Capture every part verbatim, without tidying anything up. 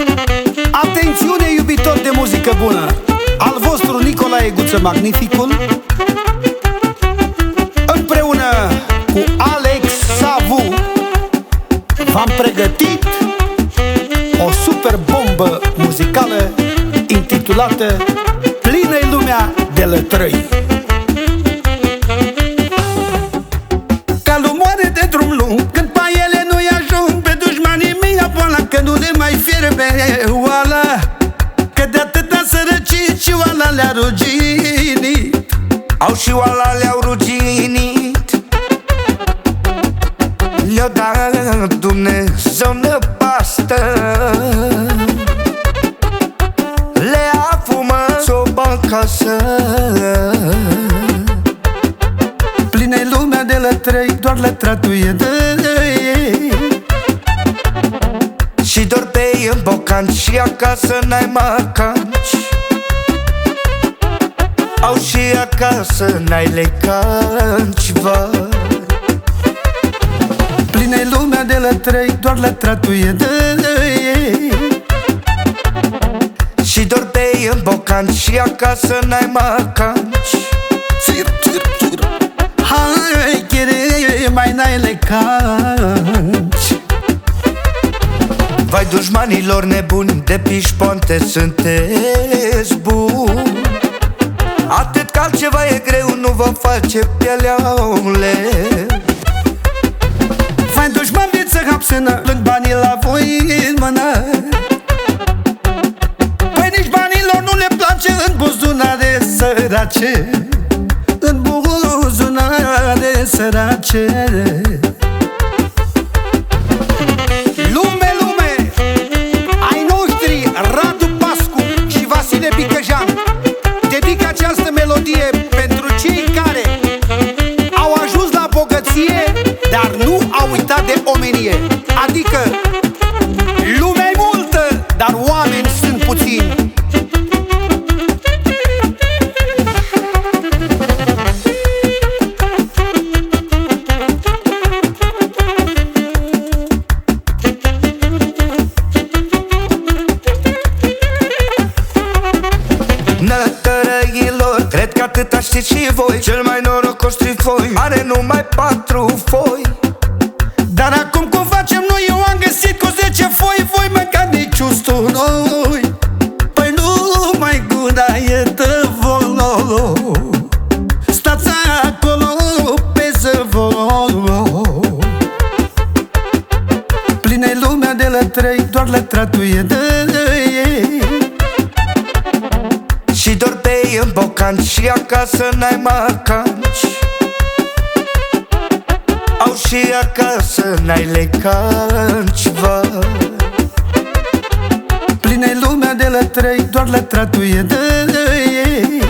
Atențiune, iubitori de muzică bună! Al vostru Nicolae Guță Magnificul, împreună cu Alex Savu, v-am pregătit o super bombă muzicală intitulată Plină-i lumea de lătrăi. Calul moare de drum lung, când pe ele nu-i ajung, pe dușmanii mei apoala, că nu le mai fierbe oala, că de atâta sărăcit și oala le-a ruginit. Au și oala le-au ruginit. Le-a dat Dumnezeu năpastă, le-a fumat o acasă. Plină-i lumea de lătrăi, doar lătratuie de ei, și dor pe ei în bocan și acasă n-ai macanci. Au și acasă n-ai lecanci, vai. Plină-i lumea de lătrăi, doar lătratuie de ei, și dor pe ei în bocan și acasă n-ai macanci. Țir, țir, țir. Hai, chere, mai n-ai lecanci. Vai, dușmanilor nebuni, de pișponte sunteți buni. Atât că altceva e greu, nu vă face pieleaule. Vai, dușman, viță hapsână, plâng banii la voi în mână. Păi nici banilor nu le place în buzunare sărace, în buzunare sărace. Lume, lume, ai noștri Radu Pascu și Vasile Bicăjan dedică această melodie pentru cei care au ajuns la bogăție, dar nu au uitat de omenie. Adică lumea-i multă, dar oameni sunt puțini. Nătărăilor, cred că atâta știți și voi, cel mai norocos trifoi are numai patru foi. Dar acum cum facem noi? Eu am găsit cu zece foi, voi mânca nici usturoi. Păi nu mai gura e de volo, stați acolo pe zăvor. Plină-i lumea de lătrăi, doar lătratuie de ei, și dor pe ei în bocan și acasă n-ai macanci. Au și acasă n-ai lecanci, vai. Plină-i lumea de lătrăi, doar lătratuie de ei,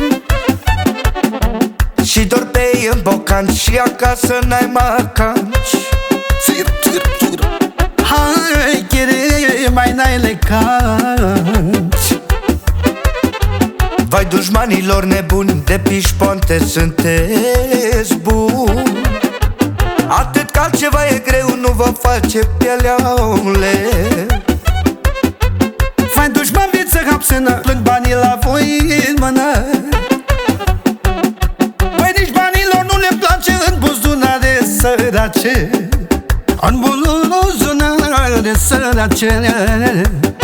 și dor pe ei în bocan și acasă n-ai macanci. Țir, țir, țir. Hai, chere, mai n-ai lecanci. Vai, dușmanilor nebuni, de pișponte sunteți buni. Atât că altceva e greu, nu vă face pieleaule. Vai, dușman, viță hapsână, plâng banii la voi în mână. Păi nici banilor nu le place în buzunare sărace, în buzunare sărace.